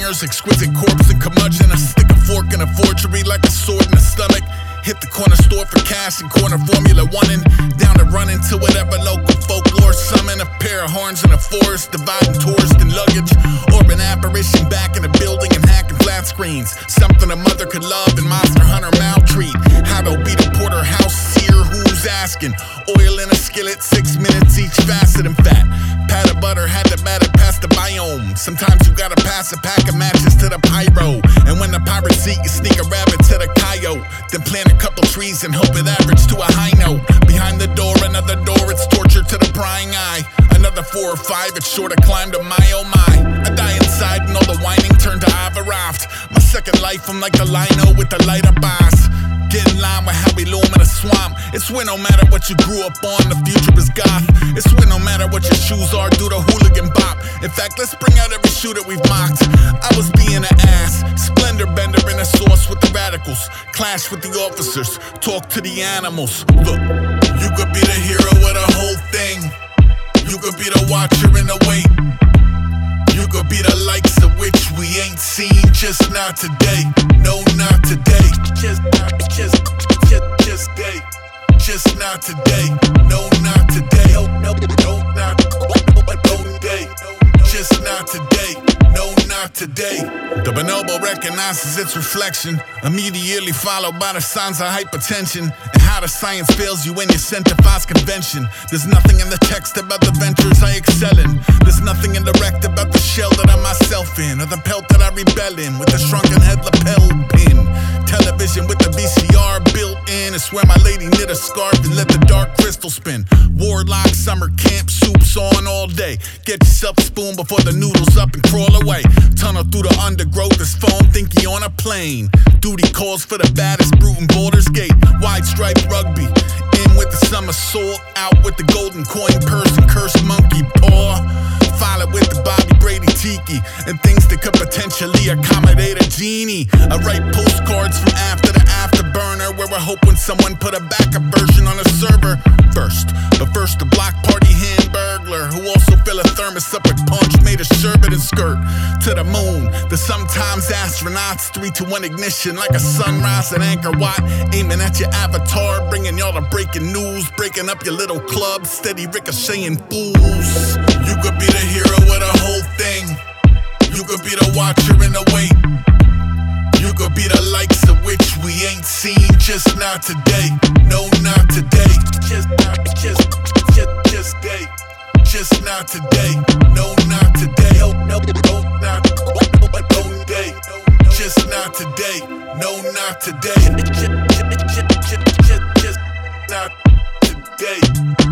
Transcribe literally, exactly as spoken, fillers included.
bangers, exquisite corpse and curmudgeon. I stick a fork in a forgery like a sword in the stomach. Hit the corner store for cash and corner Formula One-ing. Down to run into whatever local folklore summon. A pair of horns in a forest, dividing tourist and luggage. Urban apparition back in the building and hacking flat screens. Something a mother could love and Monster Hunter maltreat. How to beat a porterhouse seer, who's asking? Oil in a skillet, six minutes each, faster than fat. Pat of butter had to batter past the biome. Sometimes you gotta pass a pack of matches to the pyro. And when the pirates eat, you sneak a rabbit to the coyote. Then plant a couple trees and hope it average to a high note. Behind the door, another door, it's torture to the prying eye. Another four or five, it's sure to climb to my oh my. I die inside and all the whining turned to I've arrived. My second life, I'm like the lino with the light up eyes. Get in line with how we loom in a swamp. It's where no matter what you grew up on, the future is goth. It's where no matter what your shoes are, do the hooligan bop. In fact, let's bring out every shoe that we've mocked. I was being an ass, splendor bender in a sauce with the radicals. Clash with the officers, talk to the animals. Look, you could be the hero of the whole thing. You could be the watcher in the wait. You could be the likes of which we ain't seen, just not today. No, not today. Just not, just, just, just day. Just not today. No, not today. No, no, no, not, no day. Just not today. No, not today. The bonobo recognizes its reflection, immediately followed by the signs of hypertension. And how the science fails you when you incentivize convention. There's nothing in the text about the ventures I excel in. There's nothing in the rect about the shell that I'm myself in, or the pelt that I rebel in, with the shrunken head lapel pin. Television with the V C R built in. It's where my lady knit a scarf and let the dark crystal spin. Warlock summer camp soups on all day. Get yourself a spoon before the noodles up and crawl away. Tunnel through the undergrowth, this phone think he on a plane. Duty calls for the baddest brute in Baldur's Gate. Wide striped rugby, in with the somersault, out with the golden coin purse and cursed monkey paw. Follow with the Bobby Brady tiki and things that could potentially accommodate a genie. I write postcards from after the afterburner, where I hope when someone put a backup version on a server first. But first, the block party hand burglar who also fill a thermos up with punch made of sherbet and skirt to the moon. The sometimes astronauts, three to one ignition like a sunrise at Anchor Wat, aiming at your avatar, bringing y'all the breaking news, breaking up your little club, steady ricocheting fools. You could be the hero of the whole thing. You could be the watcher in the wait. You could be the likes of which we ain't seen, just not today. No, not today. Just not, just, just, just day. Just not today. No, not today. No, no, no, not, no day. Just not today. No, not today. Just, just, just, just, just not today.